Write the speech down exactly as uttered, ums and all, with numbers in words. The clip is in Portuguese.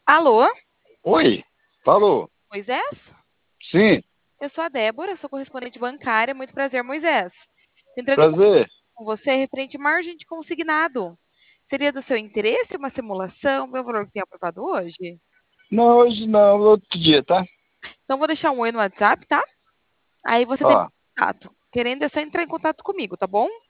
Alô, Oi, falou. Moisés? Sim, Eu sou a Débora, sou correspondente bancária. Muito prazer, Moisés. Tô entrando em contato prazer. com você referente a margem de consignado. Seria do seu interesse uma simulação, meu valor que tem aprovado hoje? Não, hoje não, outro dia, tá? Então, vou deixar um oi no WhatsApp, tá? Aí você tem Ó, contato. Querendo é só entrar em contato comigo, tá bom?